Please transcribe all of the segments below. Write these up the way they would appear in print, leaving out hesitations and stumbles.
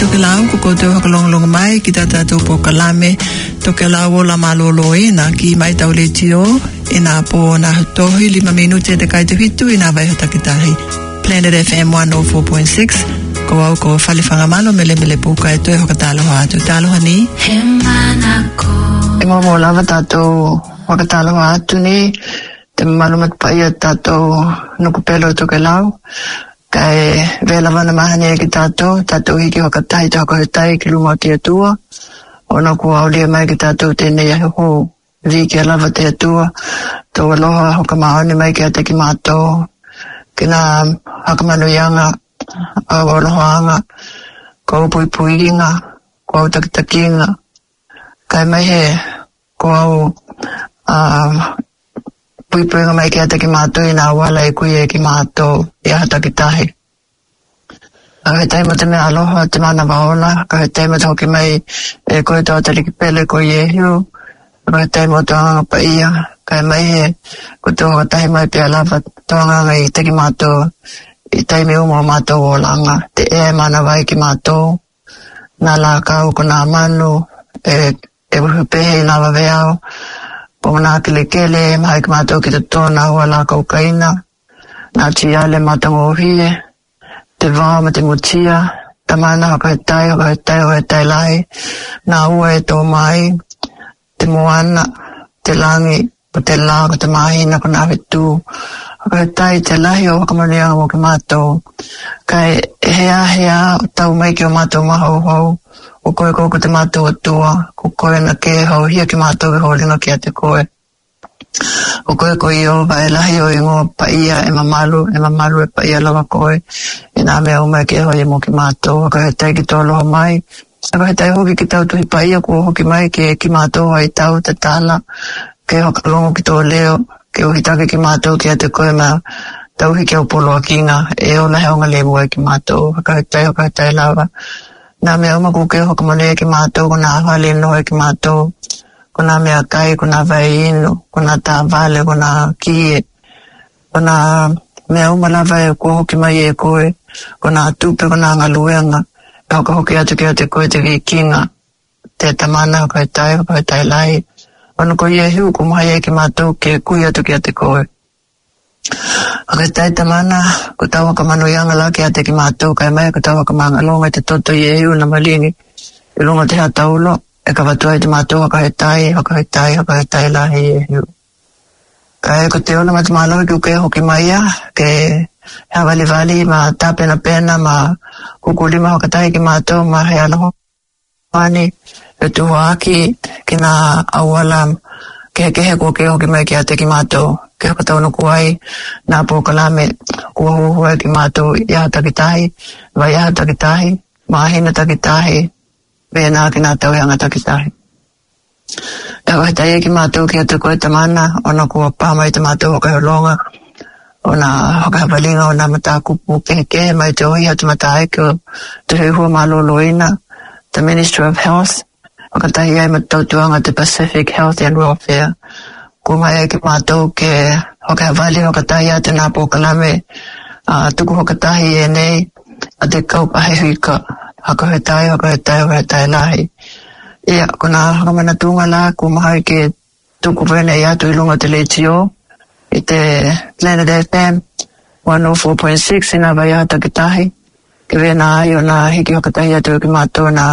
toke lau ko kote hakalongalonga mai ki tata tupo kalame toke lau o la malolo ina ki mai tau le tio ina po na tohi 5 minute de kai te hitu ina vai hota kitahi Planet FM 104.6 ko au ko falifanga malo mele puka e toi hokatalo hatu talo hani Emo mo lava tato hokatalo hatu ni te malumat pa ia tato nukupelo toke lau kai vela vana mahane ki tato hiki hokatahi te hokahitai ki luma te atua ona ku aulia mai ki tato tene ia ho viki alava te atua to aloha hokamaone mai ki ate ki mato kina hakamanu yanga alohaanga ko puipuinga ko takitakinga kai mai he ko puipuinga mai ki ate ki mato ina wala e kuie ki mato ia hatakitahi Kahetai mo te mea aloha te mana waola, kahetai mo te hoki mai e koe tau tariki pele ko Yehiu, kahetai mo te anga pa ia, kai mai he ko te hoatahi mai pia lava toanga i teki mātou, i taimi umo mātou o langa, te e mana vai ki mātou, nā la kau ko nā manu, e wuhupehe i nā waweao, po nā kelekele, mai ki mātou ki te tōna hua la kaukaina, nā tiale mātou o hie, te wā ma te mutia, tamana hakahetai lai, nā ua e tō mai, te moana, te langi, po te lā, ko te mahina, ko nā whetū, hakahetai te lahi o hakamanianga mo ki mātou, kai hea, tau mai ki o mātou mahau, o koe ko te mātou atua, ko koe na ke hau, hia ki mātou ki holinga ki a te koe. O koe ko i o vai lahi o ingo pa ia e mamalu e pa ia lawa koe e nā mea umai ke hoi mo ki mātou ka hetai ki tō loha mai ka hetai hoki ki tau tuhi pa ia ko hoki mai ke ki mātou hoi tau te tāla ke hoka longo ki tō leo ke uhitake ki mātou ki a te koe ma tau hiki au polo a kinga e o lahi onga lebu ai ki mātou ka hetai lawa nā mea umai ko ke hoka mone ki mātou ko nā hali noho ki mātou ko nā mea kai, ko nā vai inu, ko nā tā vale, ko nā kie, ko nā mea umalawa e ko hoki mai e koe, ko nā tupe, ko nā ngaluenga, e hoka hoki atu ki o te koe te kinga, te tamana, ko hetai lai, ono ko ia hiu, ko mahi e ki mātou ke kui atu ki o te koe. Ko hetai tamana, ko tau haka manu ianga la ki ate ki mātou, kai mai, ko tau haka manga longa te toto ia hiu na malingi, i longa te hataulo, e ka watua te mātou hakahetai lahi e hiu. Ka e ko te ona mati mālawi ki uke hoki maia, ke hea wali ma tā pena ma kukulima hakatai ki mātou ma hea laho. Wani, e tuho aki ki nā awala ke he kua ke hoki mai ki ate ki mātou, ke haka taunu kuai, nā pōkalame kua huhua ki mātou ia takitahi, vai ia takitahi, mahina takitahi, Vena ki nā tau hanga takitahi. E wahitai e ki mātou ki a te koe tamana, ona kua pāmai te mātou hoka heolonga, ona hoka hawalinga o nā mata kupu kehe mai te ohi atu mata ai ki o te heuhua maloloina, the Ministry of Health, hoka tahi ai matau tuanga te Pacific Health and Welfare. Kua mai ai ki mātou ke hoka hawali hoka tahi a te nā pōkalame, tuku hoka tahi e nei, a te kaupahe huika, hakahetai lahi. Ia, ko nā hakamana tunga la, ko mahai ke tuku wene i atu i lunga te letio, i te Planet FM 104.6 ina vai ata ki tahi, ke wena ai o nā hiki hakatahi atu ki mātou nā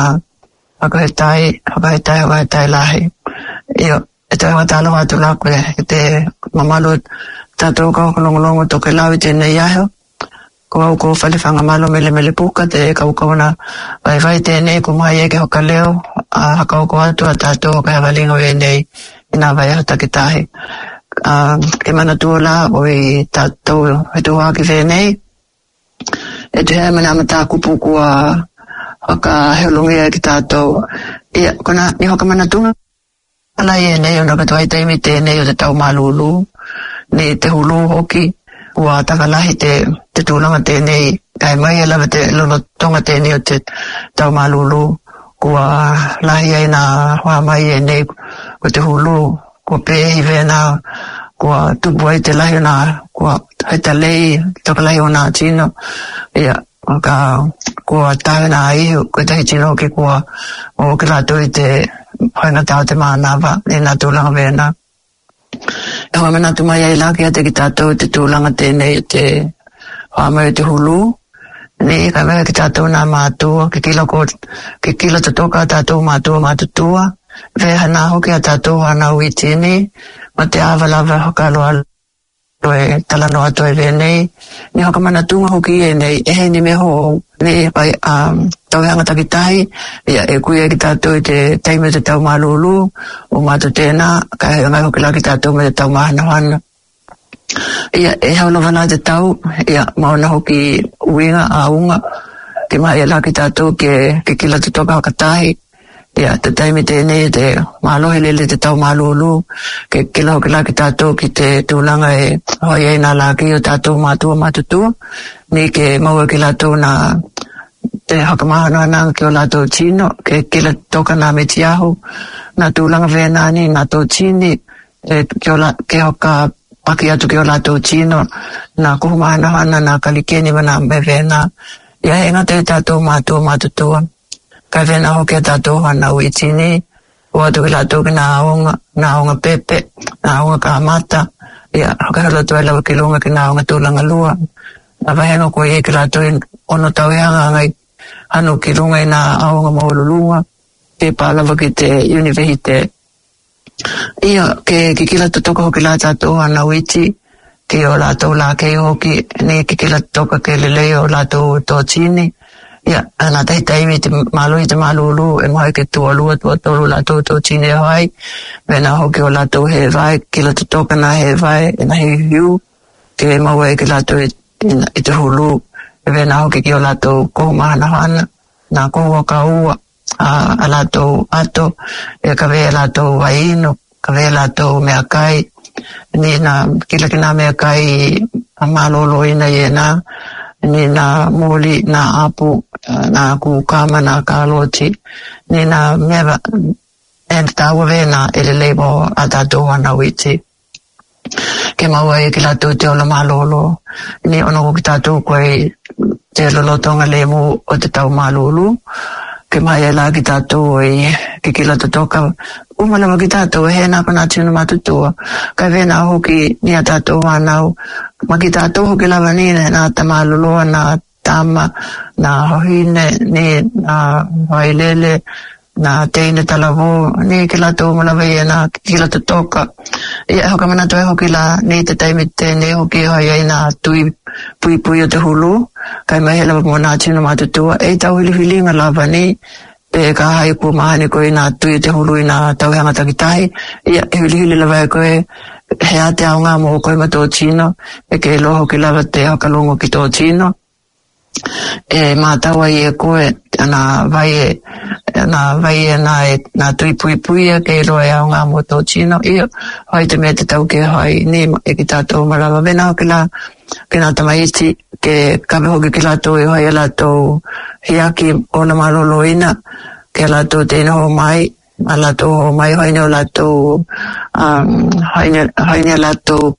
hakahetai lahi. Ia, e te hawatalo atu la koe, i te mamalu tātou ka hokalongolongo toke lau i tēnei aheo, ko au ko whalewhanga malo mele puka te kaukona vai tēnei ko mai e ke hoka leo a haka oko atu a tātou hoka hawalinga e nei i nā vai hata ki tahi. Ke mana tuola o i tātou he tuha ki whenei e te hea mana amata kupu kua haka heolungia ki tātou. Ia, kona ni hoka mana tunga ala e nei o naka tuai taimi tēnei o te tau malulu ni te hulu hoki ua takalahi te tūlanga tēnei, kai mai e lawa te lonotonga tēnei o te tau malulu, kua lahi ai nā hoa mai e nei, ko te hulu, kua pēhi vena, kua tupu ai te lahi o nā, kua haita lei, takalahi o nā tino, ia, ka kua tāna ai ko te hitino ke kua o ke la toi te whainga tau te mānawa e nā tūlanga vena. E hoa mena tu mai ai la ki ate ki tātou te tūlanga tēnei te whamau te hulu. Ni ka mea ki tātou nā mātua, ke kila te toka tātou mātua mātutua. Veha nā hoki a tātou hana uitini, ma te awalawa hokaloa loe talanoa toi venei. Ni hoka mana tunga hoki e nei, e hei ni me ho, ni pai tauhanga takitahi, ia e kuia ki tātou te teime te tau malulu, o mātu tēnā, ka hei ngai hoki la ki tātou me te tau mahana. Ia e hauna wana te tau, ia mauna hoki uinga a unga, ke mai e la ki tātou ke kila te toka hakatahi. Ia te teime tēnei te mālohe lele te tau malulu, ke kila hoki la ki tātou ki te tūlanga e hoi e nā laki o tātou mātua mātutua, ni ke maua ki lātou nā te hakamahana nanga ki o lātou tino, ke kila toka nā me tiahu, nā tūlanga venani, nā tō tini, ke hoka paki atu ki o lātou tino, nā kuhumahana hana, nā kalikeni mana me vena, ia e ngata e tātou mātua mātutua. Kai vena hoki a tātou hana uitini, o atu ki lātou ki nā aonga pepe, nā aonga kahamata, ia hoka halo tu e lawa ki lunga ki nā aonga tūlanga lua. Nā wahenga koe e ki lātou ono tau e hanga ngai hanu ki lunga i nā aonga maululunga, pe pālawa ki te universite. Ia ke kila toka hoki la tātou hana uiti, ki o lātou la kei hoki, ni ki kila toka ke lelei o lātou tō tini. Ia, ana tahi taimi te malui te malulu, e mahai ke tua lua tua tolu lātou tō tine hoai, vena hoki o lātou he vai, kila te toka nā he vai, e nahi hiu, ke maua e ke lātou i te hulu, e vena hoki ki o lātou kohu mahana hana, nā kohu o ka ua, a lātou ato, e ka vea lātou waino, ka vea lātou mea kai, ni nā kila ki nā mea kai a malolo ina i e nā, ni nā moli, nā apu, nā kukama, nā kāloti, ni nā mea e tāua vena e le leibo a tātou ana witi. Ke maua e ki lātou te ola malolo, ni ono ko ki tātou koe te lolotonga lemu o te tau malulu, ke mai e la ki tātou e ki kila te toka, umalawa ki tātou e hena pana tino matutua, ka vena hoki ni a tātou anau, ma ki tātou hoki lawa nina, nā tamaloloa, nā tama, nā hohine, ni nā hailele, nā teine talavo, ni ki lātou malawa i nā kila te toka. Ia hoka mana toi hoki la, ni te taimi tēne hoki hoi ai nā tui pui o te hulu, kai mai hela mo nā tino matutua, e tau hilihilinga lawa ni, e ka hai ko mahani koe nā tui te hulu i nā tauhanga takitahi, ia e hilihili lawa e koe, he ate aunga mo koe ma tō tino, e ke loho ki lawa te hakalongo ki tō tino, e mātaua i e koe, nā vai e nā tui pui e ke loa e aunga mo tō tino, ia hoi te mea te tau ke hoi ni e ki tātou marawa vena hoki la, ke nā tamaiti, ke kawe hoki ki lātou e hoi e lātou hiaki o na malolo ina, ke lātou tēne ho mai, a lātou ho mai hoine o lātou, hoine lātou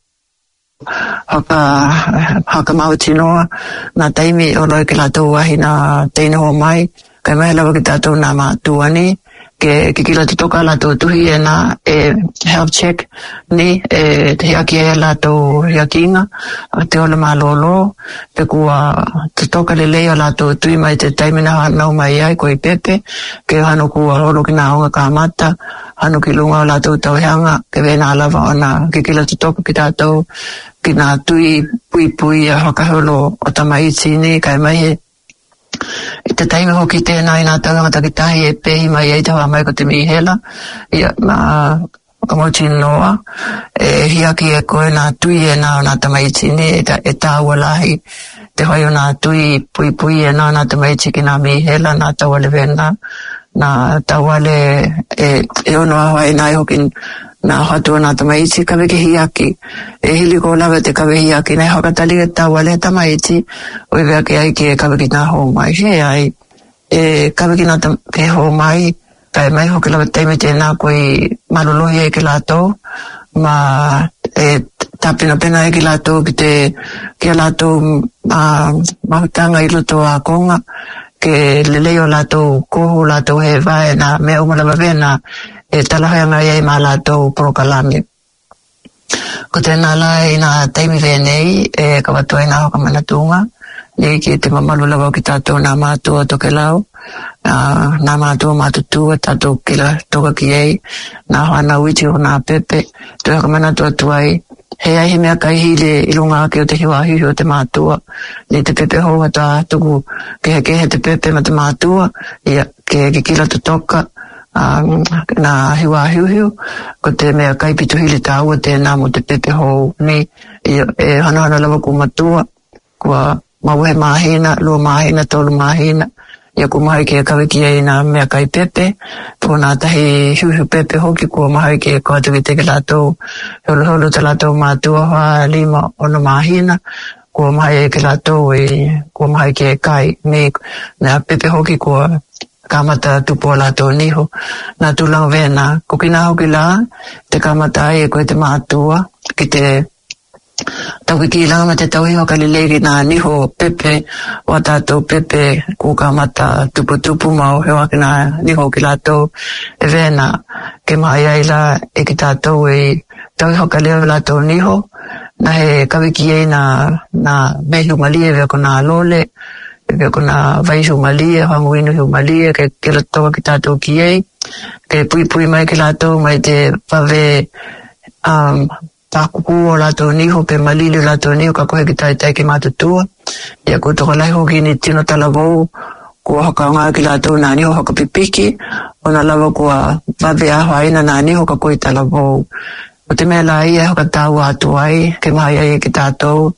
haka mau tinoa, nā taimi o loi ke lātou wahi nā tēne ho mai, kai mai lawa ki tātou nā mātuani, ke kila te toka lātou tuhi e nā health check ni, te hiaki e lātou hiakinga, te ola malolo, te kua te toka le leo lātou tui mai te taimina hanau mai ai koi pepe, ke hano kua holo ki nā onga kāmata, hano ki lunga o lātou tauhanga, ke vena alawa o nā ke kila te toka ki tātou, ki nā tui pui a hakaholo o tamaiti ni, kai mai he i te taimi hoki tēnā i nā tauhanga takitahi e pehi mai ei te hoa mai ko te mihela, ia whakamauti noa, e hiaki e koe nā tui e nā tamaiti ni, e tāua lahi, te hoi o nā tui pui e nā tamaiti ki nā mihela, nā tauale vena, nā tauale e ono ahua e nā hoki nā hatua nā tamaiti, kawe ke hiaki, e hili ko lawe te kawe hiaki, nei hakatali e tauale tamaiti, o i vea ke ai ki e kawe ki nā hou mai, he ai, e kawe ki nā ke hou mai, kai mai hoki lawe teime tēnā koi malolohi e ke lātou, ma tapina pena e ki lātou ki lātou mahutanga I loto a konga ke leleo lātou kohu lātou he vai na me umalawa vena e talahanga iai ma lātou prokalame. Ko tēnā lai nā taimi venei e kawatoa nā hoka manatunga ni ki te mamalu lawa ki tātou nā mātua toke lau nā mātua mātutua tātou kila toka ki ei nā hoana witi o nā pepe toi hoka manatua tuai he ai he mea kai hile ilunga ke o te hiwa hihi o te mātua ni te pepe hoa tā tuku kehe te pepe ma te mātua ia ke kila tutoka na hiwa hiu ko te mea kai pitu hili tāua tēnā mo te pepe hou ni e hana lawa ku matua kua mauhe mahina, lua mahina, tolu mahina ia ku mahai ke kawiki ei nā mea kai pepe po nā tahi hiu pepe hoki kua mahai ke kua tuki teke lātou holo te lātou mātua hoa lima ono mahina kua mahai ke lātou kua mahai ke kai ni nā pepe hoki kua kamata tupo lātou niho nā tūlanga vena ko kina hoki la te kamata ai koe te mātua ki te tau ki langa te tau hiho kalilegi nā niho pepe wa tātou pepe ko kamata tupu mau hewa ki nā niho ki lātou e vena ke mai ai la e ki tātou tau hiho kalilegi lātou niho na he kawiki ei nā mehu malie vea ko nā lole vea ko nā vaihu malie hanguinu hiu malie ke la toka ki tātou ki ei ke pui mai ki lātou mai te whawe tākuku o lātou niho pe malili o lātou niho ka kohe ki tai ki mātutua ia ko toko lai hoki ni tino talavou kua haka ngā ki lātou nā niho haka pipiki o nā lawa kua wawe aho aina nā niho ka koe talavou o te mea lai e haka tāu atu ai ke mai ai ki tātou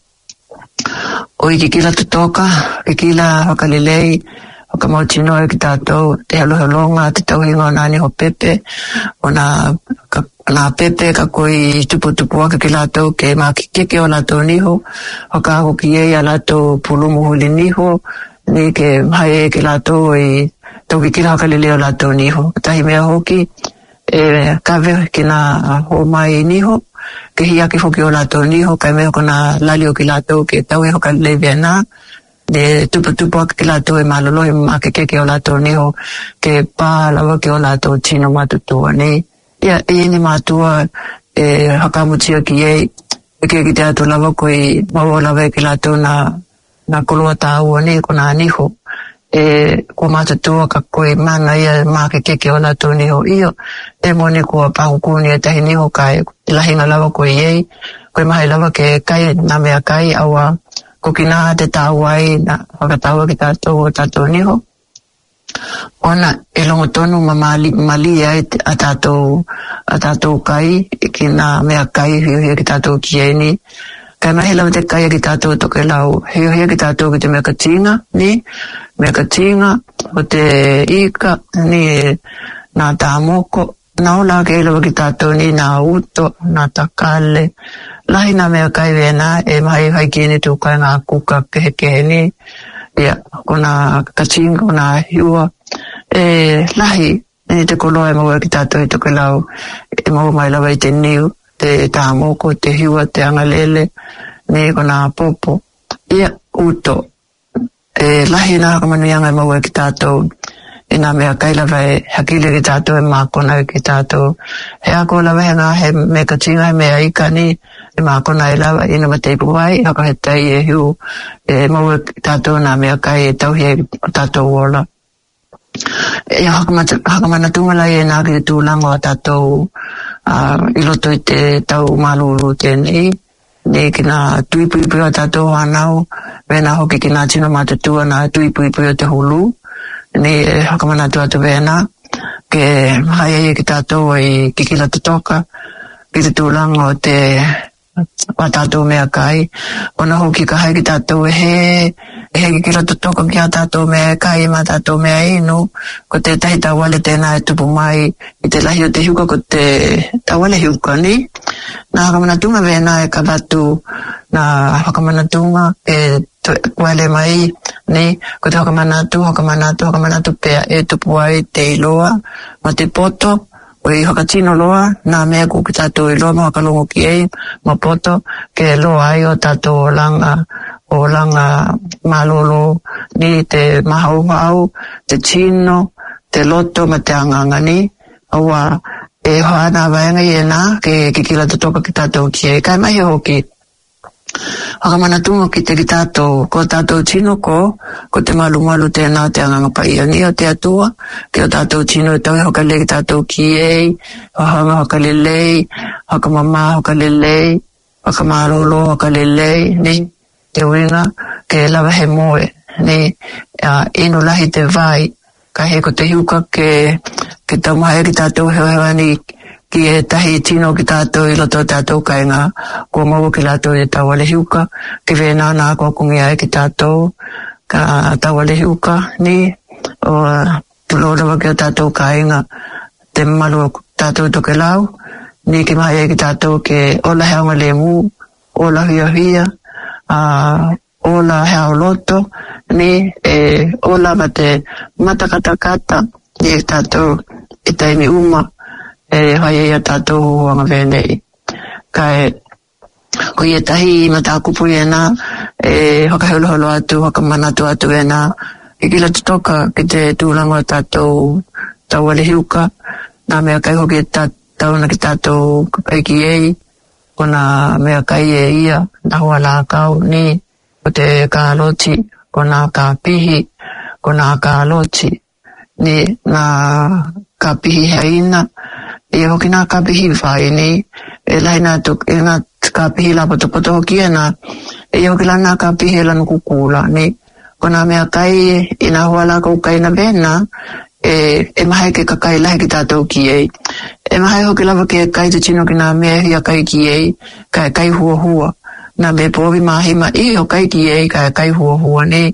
o i ki kila tutoka ki kila haka lelei haka mautino e ki tātou te halohilonga te tauhinga o nā niho pepe o nā pepe ka koi tupu aka ki lātou ke makikeke o lātou niho haka ako ki ei a lātou pulumu huli niho ni ke mai e ki lātou tau ki kila haka lelei o lātou niho tahi mea hoki kawe ki nā ho mai niho ke hi aki hoki o lātou niho kai mea ko nā lali o ki lātou ke tau e hoka lelei vena de tupu aka ki lātou e malolo e makikeke o lātou niho ke pā lawa ki o lātou tino matutua ni ia ni mātua hakamutia ki ei ke ki te atu lawa koi maua lawa ki lātou na kolua tāua ni ko nā niho ko mātutua ka koi mana ia māke keke o lātou niho iyo moni kua pahukuni e tahi niho kai lahinga lawa koi ei koi mahi lawa ke kai na mea kai awa ko kina te tāua ai na whakatāua ki tātou o tātou niho ona longo tonu mali ai a tātou kai ki nā mea kai hiuhia ki tātou ki ei ni kai mahi lau te kai ki tātou toke lau hiuhia ki tātou ki te mea katinga ni mea katinga o te ika ni nā tāmoko nā ola ke lau ki tātou ni nā uto nā takale lahi nā mea kai vena mahi haiki ni tūkai ngā kuka kehe ni ia ko nā katinga ko nā hiua lahi ni te koloa maua ki tātou toke lau maua mai lawa i te niu te tāmoko, te hiua, te angalele ni ko nā popo ia uto lahi nā kamanuianga maua ki tātou nā mea kai lawa hakile ki tātou mākona ki tātou he ako lawa he me katinga he mea ika ni mākona lawa ina mateipu wai haka he tai hiu maua ki tātou nā mea kai tauhia tātou ola ia haka manatunga lai nā ki tūlanga o tātou iloto i te tau malulu tēnei ni ki nā tuipuipu o tātou hanau vena hoki ki nā tino mātutua nā tuipuipu o te hulu ni haka manatua tu vena ke hai ai ki tātou ki kila tutoka ki te tūlanga o te wa tātou mea kai ona hoki ka hai ki tātou he ki kila tutoka ki a tātou mea kai ma tātou mea inu ko te tahi tawale tēnā tupu mai i te lahi o te hiuka ko te tawale hiuka ni nā hakamanatunga vena ka watu nā hakamanatunga wale mai ni ko te hakamanatunga pea tupu ai te iloa ma te poto oi hakatino loa na mea ku ki tātou i loa mga kalongo ki ei mapoto ke loa ai o tātou o langa malolo ni te mahau te tino te loto ma te angangani aua e hoana vaenga i ena ke kila te toka ki tātou ki ei kai mai hoki Hakamana tungo ki te ki tātou, ko tātou tino ko te malu tēnā te anganga paiani o te atua, ke o tātou tino e tau hokale ki tātou ki ei, hanga hokalelei, hakamama hokalelei, hakamarolo hokalelei, ni te winga, ke lawa he moe, ni ino lahi te vai, ka he ko te hiuka ke tau mahe ki tātou hewani ki e tahi tino ki tātou i loto tātou kainga ko mau ki lātou e tau ale hiuka ki vena nā kua kungi ai ki tātou ka tau ale hiuka ni o tulora wake o tātou kainga te malu tātou toke lau ni ki mahi ai ki tātou ke ola heonga le mu ola hia ola heo loto ni ola mate matakatakata ni ki tātou i taimi uma hai e tātou huanga venei. Kai, ko i tahi matakupu i ena, hakaholoholo atu, hakamanatu atu ena, i kila tutoka ki te tūlango tātou tau ale hiuka, nā mea kai hoki tātou na ki tātou kaiki ei, ko nā mea kai e ia, nā hua lā kau ni, ko te kāloti, ko nā kāpihi, ko nā kāloti, ni nā kāpihi haina, e hoki nā kāpihi whai ni, e lai nā kāpihi la poto hoki e nā, e hoki la nā kāpihi e lanu kukula ni, ko nā mea kai i nā hua la kou kai na bena, e mahai ke kakai lahi ki tātou ki ei. E mahai hoki lava ke kai te tino ki nā mea hia kai ki ei, kai hua, nā me pōwi mahima i ho kai ki ei, kai hua ni,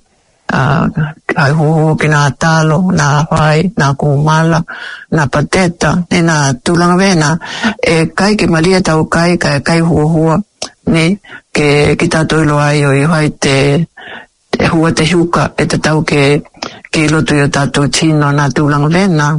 kai huhu ki nā talo, nā whai, nā kumala, nā pateta, ni nā tūlanga vena, kai ke malia tau kai huhua, ni ke ki tātou ilo ai o i whai te hua te hiuka, e te tau ke lotu i o tātou tino nā tūlanga vena,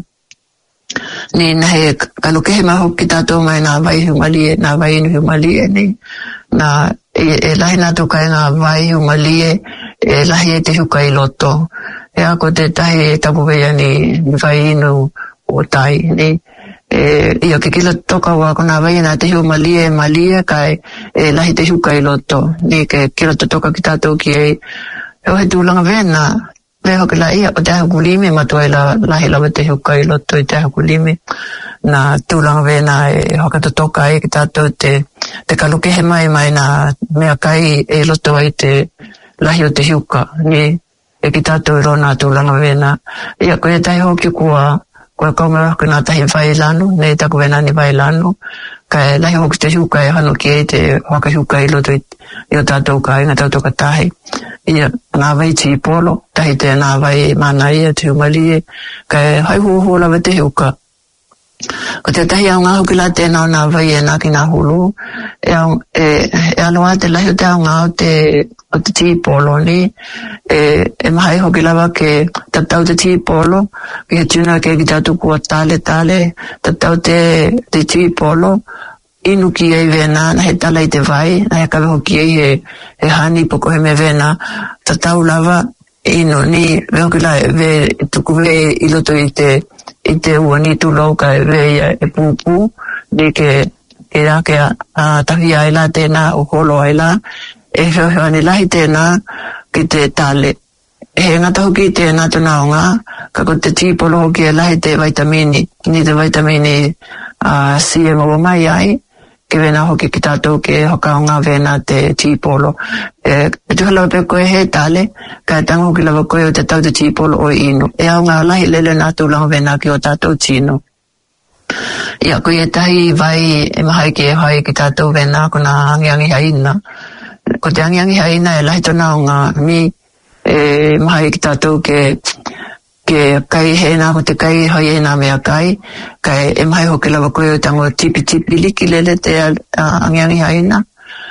ni nahe kalukehe maho ki tātou mai nā vai humalie, nā vai inu humalie, ni nā e lahi nā tukai ngā vai humalie, e lahi e te huka i loto. E ako te tahi e tapuwea ni vai inu o tai, ni ia ke kila toka wa kona vai nā te hu malia kai e lahi te huka i loto. Ni ke kila toka ki tātou ki e he tūlanga vena, le hoki la ia o te hakulimi matua i la lahi lawa te huka i loto i te hakulimi. Nā tūlanga vena e hoka toka e ki tātou te kalukehe mai nā mea kai e loto ai te lahi o te hiuka, ni e ki tātou i rona tūlanga vena. Ia koe tahi hoki kua kaumera ki nā tahi vai lanu, nei taku vena ni vai lanu, kai lahi hoki te hiuka e hanu ki e te waka hiuka i loto i o tātou ka inga tātou ka tahi. Ia nā vai ti polo, tahi te nā vai mana ia te humalie, kai hai huhu lawa te hiuka. Ko te tahi au ngā hoki la tēnā o nā vai e nā ki nā hulu, e aloa te lahi o te au ngā o te tīpolo ni, e mahai hoki lawa ke tatau te tīpolo, ki he tuna ke ki tātou kua tale, tatau te tīpolo, inu ki ei vena, na he tala i te vai, na he kawe hoki ei he hani poko he me vena, tatau lawa inu ni, ve hoki la, ve tuku ve iloto i te ua ni tu lauka e veia e pūpū, ni ke rake a tahi aila tēnā o holo aila, e whiawhiwa ni lahi tēnā ki te tale. He ngata hoki tēnā tuna o ngā, kako te tīpolo hoki e lahi te vitamini, ni te vitamini C e mawa mai ai, ke vena hoki ki tātou ke hoka o ngā vena te tīpolo. E tuhalawa pe koe he tale, ka tanga hoki lawa koe o te tau te tīpolo o inu. E au ngā lahi lele nā tūlanga vena ki o tātou tino. Ia koe e tahi vai e mahai ki e hai ki tātou vena ko nā angiangi haina. Ko te angiangi haina e lahi tona o ngā mi e mahai ki tātou ke kai he nā ko te kai hoi e nā mea kai e mahai hoki lawa koe o tango tipi liki lele te angiangi haina.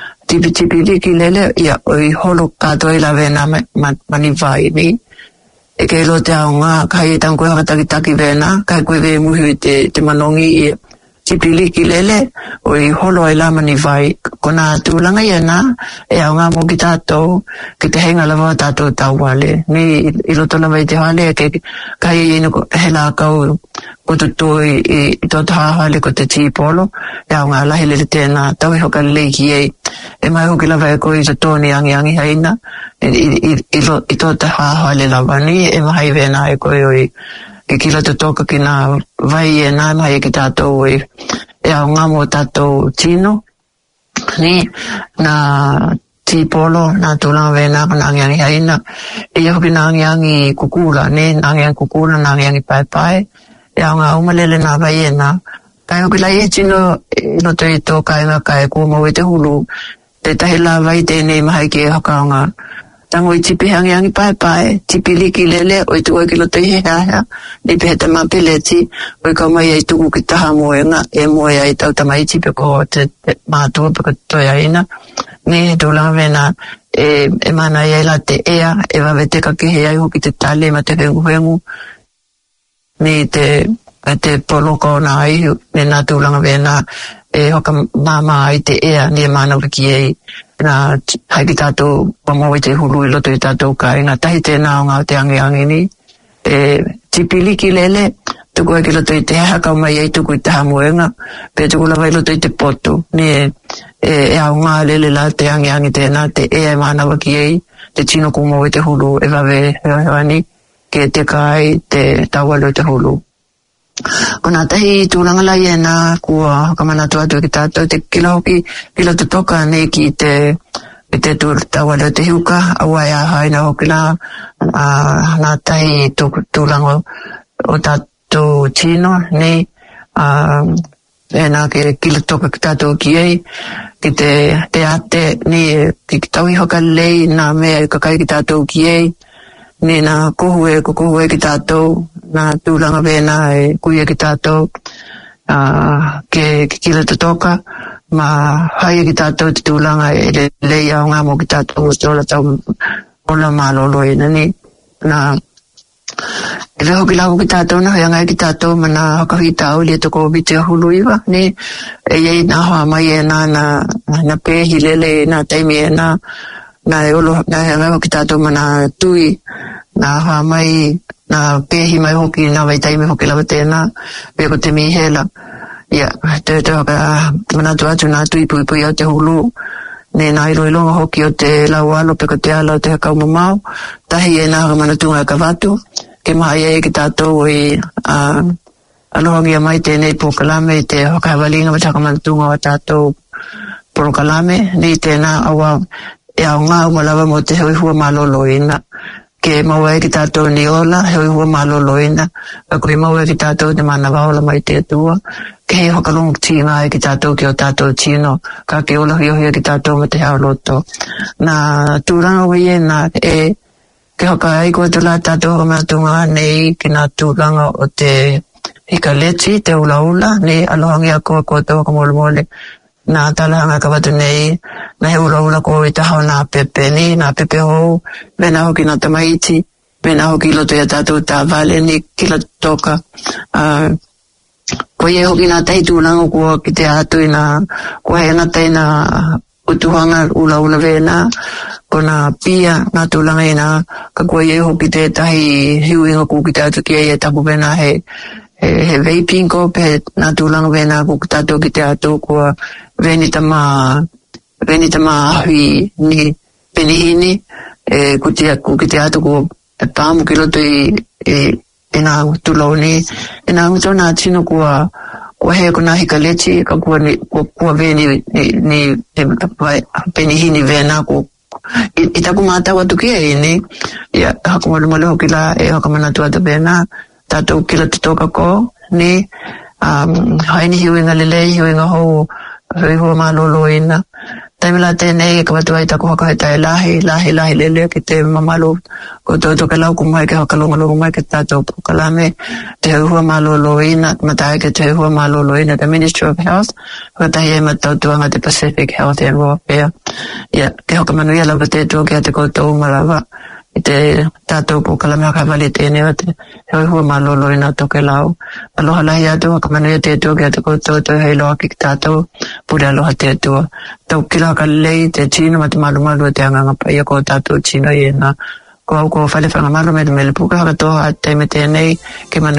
Tipi liki lele, ia oi holo kātoi la vena mani vai ni. e ke lo te aunga kai tang koe hakataki vena kai koe ve muhi te manongi i tipiliki lele o i holo ai lama ni vai kona tūlanga iana e aunga mo ki tātou ki te henga lama tātou tauwale ni i loto lama i te hale ke kai inu he la kau ko tutu i tō tahahale ko te tīpolo e aunga lahi lele tēnā tau i hoka leiki ei e mai hoki lava e ko i te tōni angi haina i tō tahahale lava ni e mahai vena e ko i ke kila te toka ki nā vai e nā mai ki tātou e au ngā mō tātou tino ni nā tīpolo nā tūlanga vena ka nāngiangi haina e iho ki nāngiangi kukura ni nāngiangi kukura nāngiangi pai e au ngā umalele nā vai e nā kai hoki lai e tino no te tō kai ngā kai kua mau e te hulu te tahi la vai tēnei mahai ki e hakaonga tango i tipi hangi pai, tipi liki lele, o i tuko ki loto i hea, ni peheta mapeleti, o i kaumai ai tuku ki taha moenga, e moe ai tau tamai tipi ko te mātua paka toia ina, ni he tūlanga vena, e mana i la te ea, e wawete ka ki hea iho ki te tale, ma te hengu, ni te poloko na ai, ni nā tūlanga vena, e hoka mama ai te ea, ni e mana wiki ei, nā hai ki tātou pamau i te hulu i loto i tātou kai ngā tahi tēnā o ngā te angi ni tipiliki lele tuku e ki loto i te haka mai ei tuku i te hamuenga pe tuku lawa i loto i te poto ni e au ngā lele la te angi tēnā te e mānawa ki ei te tino kumau i te hulu e wawe hewa ke te kai te tawalo i te hulu ko nā tahi tūlanga lai e nā kua kamanatu atu ki tātou te kila hoki kila te toka nei ki te tawala te hiuka awa e ahai na hoki nā tahi tūlanga o tātou tino nei e nā ke kila toka ki tātou ki ei ki te ate nei ki tauhi hoka lei nā mea i kakai ki tātou ki ei ni nā kohu e ki tātou nā tūlanga vena e kuia ki tātou ke kila te toka ma hai ki tātou te tūlanga e lei au ngā mo ki tātou o tōla tau ola mālolo e nani nā e leho ki lau ki tātou na hea ngai ki tātou ma nā hakahi tāu li e toko o biti a hulu iwa ni e iei nā hoa mai e nā pēhi lele nā taimi e nā e olo nā hea ngai ki tātou ma nā tui nā hoa mai nā pēhi mai hoki nā vai taimi hoki lawa tēnā pēko te mihela ia te hoka manatu atu nā tui pui au te hulu ne nā iloilonga hoki o te lau alo pēko te ala o te hakau mamau tahi e nā haka manatunga ka watu ke mahai e ki tātou i alohangia mai tēnei pōkalame te hoka hawalinga wa taka manatunga wa tātou pōkalame ni tēnā awa e au ngā umalawa mo te hui hua malolo ina ke maua e ki tātou ni ola, hui hua malolo ina, ka koe maua e ki tātou te mana waola mai te atua, ke he hokalong tīnga e ki tātou ki o tātou tino, ka ke ola hiohi e ki tātou ma te hao loto. Nā tūranga wai e nā ke hoka aiko te la tātou hamatunga nei ki nā tūranga o te hika leti, te ula, nei alohangi a koa toa ka mole. Nā talanga ka watu nei, nā he ula ko i tahau nā pepe ni, nā pepe hou, vena hoki nā tamaiti, vena hoki loto ia tātou tā vale ni kila toka. Ko ie hoki nā tahi tūlanga kua ki te atu i nā, kua he nā tai nā utuhanga ula vena, ko nā pia nā tūlanga i nā, ka kua ie hoki te tahi hiuinga ku ki te atu ki e tapu vena he vaping ko pe nā tūlanga vena ku ki tātou ki te atu kua veni tama ahui ni penihini ku ki te atu ku pāmu ki loto i nā tūlau ni e nā nguto nā tino kua he ko nā hika leti ka kua veni ni penihini vena ku i taku mātau atu ki e ni ia haku malu hoki la e haka manatu atu vena tātou kila te toka ko ni haini hiuinga lelei hiuinga hou hui hua malolo ina taimila tēnei ka watu ai tako haka he tae lahi lele ki te mamalo ko tō toka lau kumai ke haka longa mai ke tātou pukalame te hui hua malolo ina matai ke te hui hua malolo ina the Ministry of Health watahi e matau tuanga te Pacific Health and Welfare ia ke haka manuia lau te tō ki a te koutou malawa te tātou po kalamea ka wale tēnei o te hoi hua malolo ina toke lau. Aloha lahi atua, ka manu ia te tua kia te koutou toi hei loa ki tātou, pure aloha te tua. Tau kila ka lei te tino ma te malu malu te anganga pa ia ko tātou tino i ena. Ko au ko whale whanga malu me te mele puka haka toha te me tēnei, ke manu